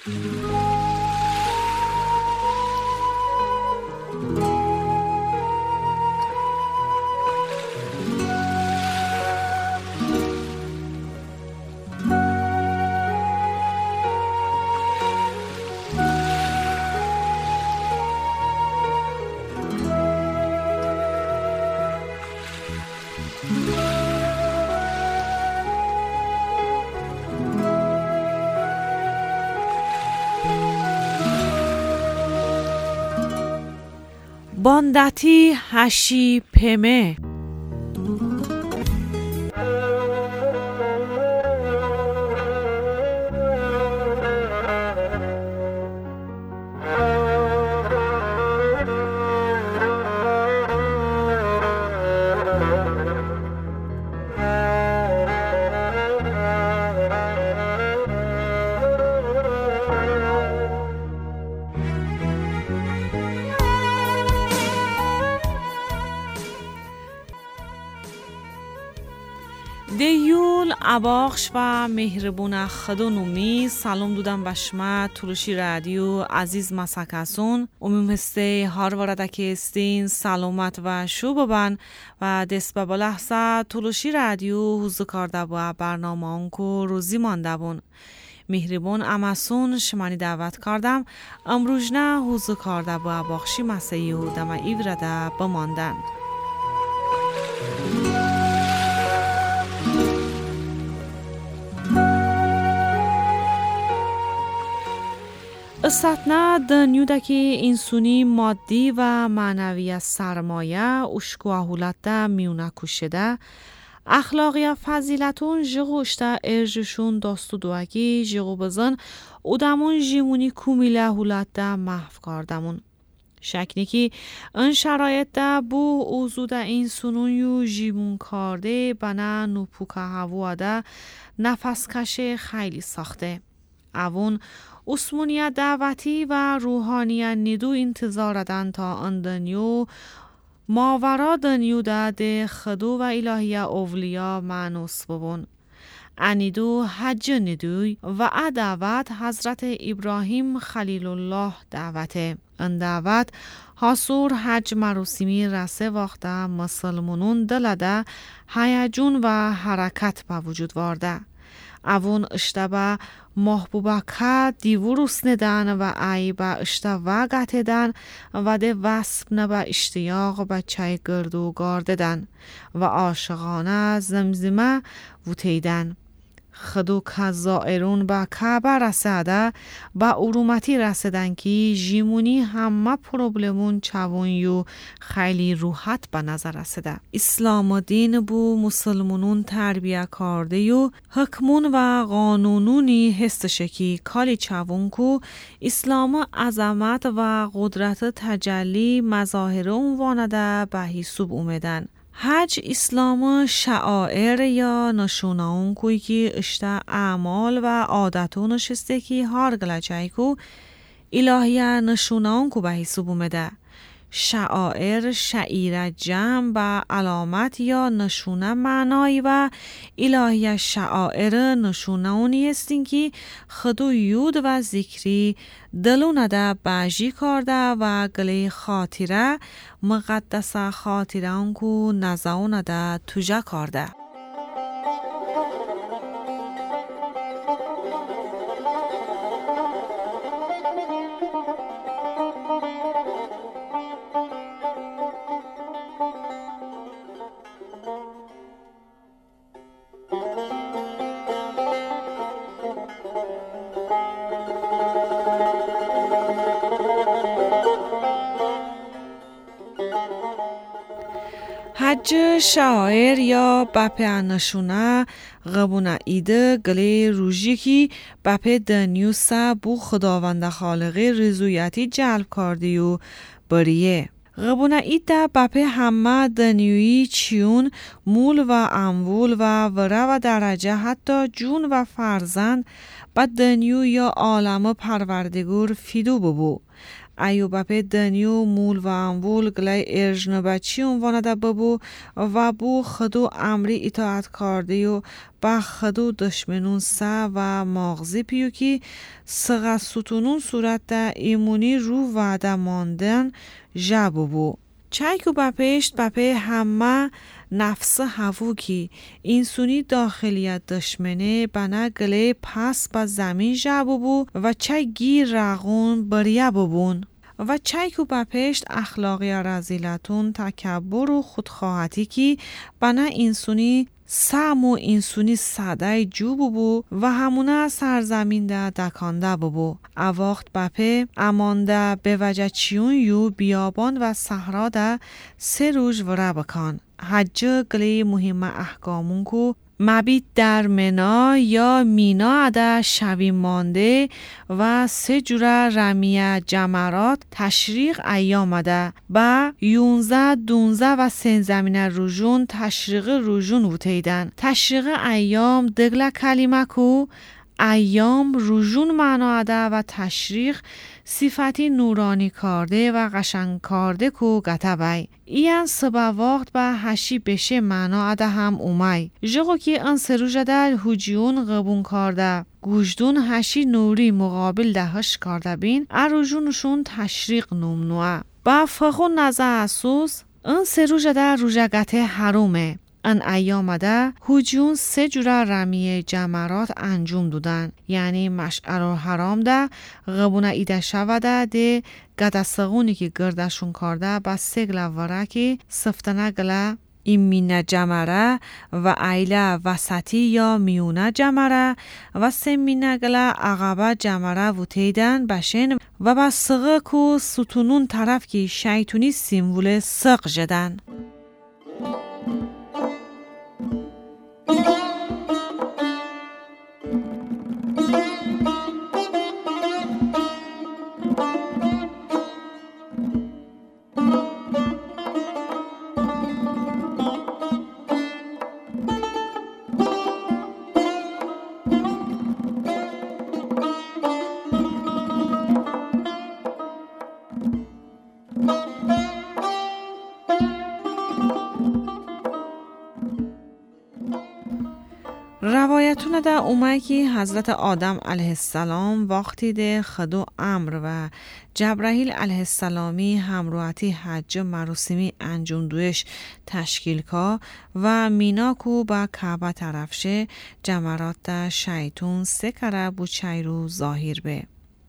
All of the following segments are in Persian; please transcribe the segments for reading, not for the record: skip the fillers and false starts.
باندتی هشی پمه دیول اباخش و مهربون خدونومی سلام دودم بشما تلوشی رادیو عزیز مسکسون امیم هسته هار وردکی استین سلامت و شو ببن و دست به بلحظه تلوشی رادیو حوزو کرده با برنامه انکو روزی مانده بون مهربون اماسون شمانی دعوت کردم امروز نه حوزو کرده با اباخشی مسیح و دم ایورده بماندن استثنا دنیودکی انسونی مادی و معنوی سرمایه اشکو اهولت میونه کشده اخلاقی فضیلتون جغوشته ارجشون داستو دوکی جغو بزن ادامون جیمونی کومیله اهولت محو کردمون شکنی که این شرایط ده بو اوزوده انسونون یو جیمون کرده بنا نوپوکه هوا ده نفس کشه خیلی ساخته اوون اسمونیت دعوتی و روحانیت نیدو انتظار دن تا اندنیو ماورا دنیو ده خدو و الهی اولیا معنوس ببون انیدو حج نیدوی و دعوت حضرت ابراهیم خلیل الله دعوته ان دعوت حاصور حج مراسمی رسه وقتا مسلمونون دلده هیجون و حرکت به وجود وارده اوون اشتبه محبوبه که دیوروس ندن و ای با اشتبه گتدن و ده وصف نبا اشتیاق با چای گردو گارددن و عاشقانه زمزمه وتیدن خدو که زائرون با کعبه رسیده با ارومتی رسیدن که جیمونی همه پروبلمون چوون یو خیلی روحت به نظر رسیده اسلام دین بو مسلمونون تربیه کرده یو حکمون و قانونونی هستشه که کالی چوون کو اسلام عظمت و قدرت تجلی مظاهر اونوانده به حساب اومدن حج اسلام شعائر یا نشوناون کوی که اشته اعمال و عادتون نشسته که هار گلچای کو الهیه نشوناون کو به حساب اومده شعائر شعیر جمع و علامت یا نشونه معنایی و الهیه شعائر نشوناونی استین که خدو یود و ذکری دلونه ده باجی کرده و گلی خاطره مقدس خاطره اونکو نزاونه ده توجه کرده حج شاعر یا بپه نشونه غبونه ایده گلی روژی که بپه دنیوسه بو خداوند خالقی رضایتی جلب کرده و بریه غبونه ایده بپه همه دنیوی چیون مول و اموول و وره و درجه حتی جون و فرزند با دنیو یا عالم پروردگور فیدو ببو. ایوب په دنیو مول و امول گلای ارجنبچی عنوانده ببو و بو خدو امری اطاعت کرده و با خدو دشمنون سا و مغزی پیو که سغا ستونون صورت ده ایمونی رو وعده ماندن جبو بو. چایکو بپشت بپه همه نفس هفو کی اینسونی داخلیت دشمنه بنا گله پس با زمین جبو بو و چای گیر رغون بریا ببون و چای کو بپشت اخلاقی رزیلتون تکبر و خودخواهتی کی بنا اینسونی سامو اینسونی ساده جو بو و همونه سرزمین ده دکانده بو. اواخت بپه امانده به وجه چیون یو بیابان و صحرا ده 3 روز وره بکن. حج گلی مهم احکامون کو مبید در منا یا مینا اده شوی مانده و 3 جوره رمیه جمرات تشریق ایام اده با 11 12 و 3 زمینه روژون تشریق روژون وتیدن. تشریق ایام دگله کلمه کو ایام روژون معنا اده و تشریق صفتی نورانی کرده و قشنگ کرده کو گتبای. این سبا وقت با هشی بشه معنا اده هم اومای. جغو که ان سروژه در هجیون قبون کرده گوشدون هشی نوری مقابل دهش کرده بین اروژونشون تشریق نمنوه. با فخون نزه اسوس ان سروژه در روژگته حرومه. ان ایام ده هجیون 3 جوره رمیه جمرات انجام دودن، یعنی مشعر الحرام ده غبونه ایده شوده ده گدستغونی که گردشون کرده با 3 گلواره که سفتنه گله این مینه جمره و ایله وسطی یا میونه جمره و 3 مینه گله عقبه جمره وتیدن بشن و با سغه کو ستونون طرف که شیطونی سیموله سق جدن. روایتون ده اومه که حضرت آدم علیه السلام وقتی ده خدو امر و جبرائیل علیه السلامی همراهتی حج مراسمی انجام دوش تشکیل کا و میناکو با کعبه طرفشه جمرات ده شیطون 3 کره بو چایرو ظاهر به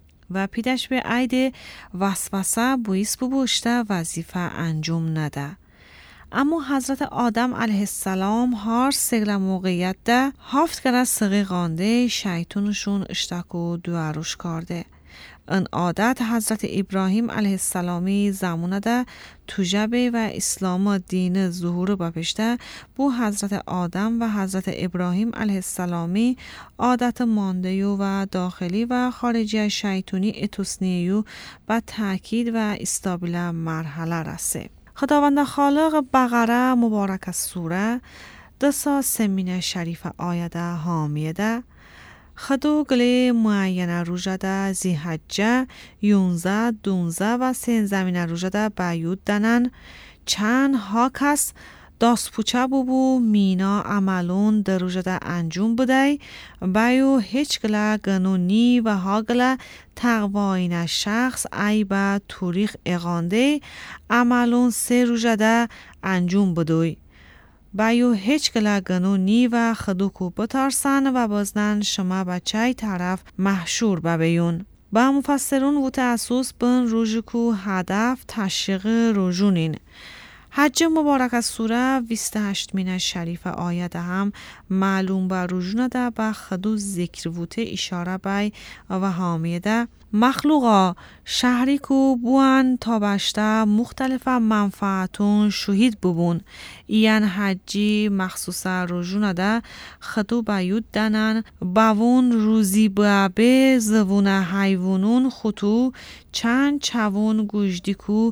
و پیدش به عید وسوسه بویس بوشته وظیفه انجام نده. اما حضرت آدم علیه السلام هر سگل موقعیت ده 7 کره سقی قانده شیطونشون اشتاکو دواروش کرده. ان عادت حضرت ابراهیم علیه السلامی زمانه ده توجبه و اسلام دین ظهور بپشته بو حضرت آدم و حضرت ابراهیم علیه السلامی عادت ماندهیو و داخلی و خارجی شیطونی اتوسنیو با تأکید و استابیل مرحله رسه. خداوند خالق بقره مبارک سوره 2 سمین شریف آیده حامیده خدو گلی معینه روژده زی حجه 11 12 و 3 زمین روژده بیود دنن چند ها کس داست پوچه بو مینا عملون در روژده انجام بوده بیو هیچ گله گنونی و ها گله تقوین شخص ای با توریخ اغانده عملون 3 روژده انجام بدوی بیو هیچ گله گنونی و خدوکو بتارسن و بازنن شما بچه طرف محشور ببیون. با مفسرون و تأسوس بن روژکو هدف تشریق روژونین. حج مبارک از سوره 28 مین شریف آیه هم معلوم بر روژونه ده با خدو ذکر ووته اشاره بای و حامیه ده مخلوقا شهری کو بوان تا بشته مختلف منفعتون شهید ببون این حجی مخصوصا روژونه ده خدو بیود دنن باون روزی به زوون حیوانون خطو چند چوون گوشدیکو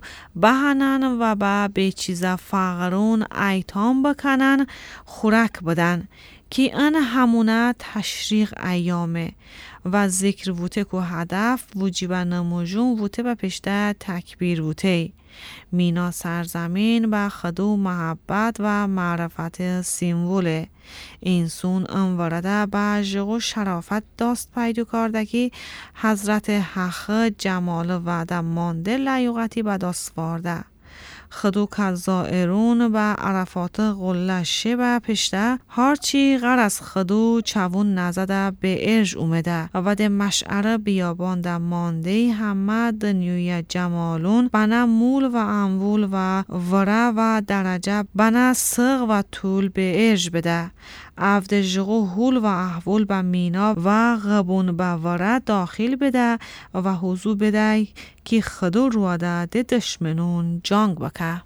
بهنن و به چیزا فقرون ایتام بکنن خورک بدن که ان همونه تشریق ایامه و ذکر ووته که هدف وجیب نموجون ووته و پشته تکبیر ووته. مینا سرزمین و خدو محبت و معرفت سیموله. این سون انورده با جغو شرافت داست پیدو کردگی حضرت حق جمال وعده مانده لیوغتی به داست وارده. خدو که زائرون و عرفات غلشه و پشته هرچی غرز خدو چوون نزده به ارج اومده و ده مشعر بیابان ده مانده همه دنیوی جمالون بنا مول و انول و وره و درجه بنا سغ و طول به ارج بده. عفد جغو هول و احول به مینا و غبون به وره داخل بده و حضور بده که خدو رواده ده دشمنون جنگ بکه.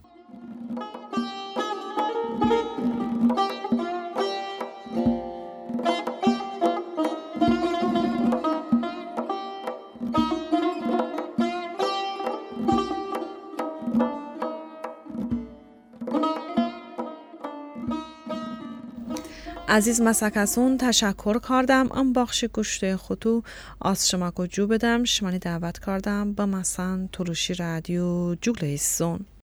عزیز مسکسون تشکر کردم ام بخش گوشت خودو از شما کو جو بدم شمانی دعوت کردم به مثلا تروشی رادیو جولیسون.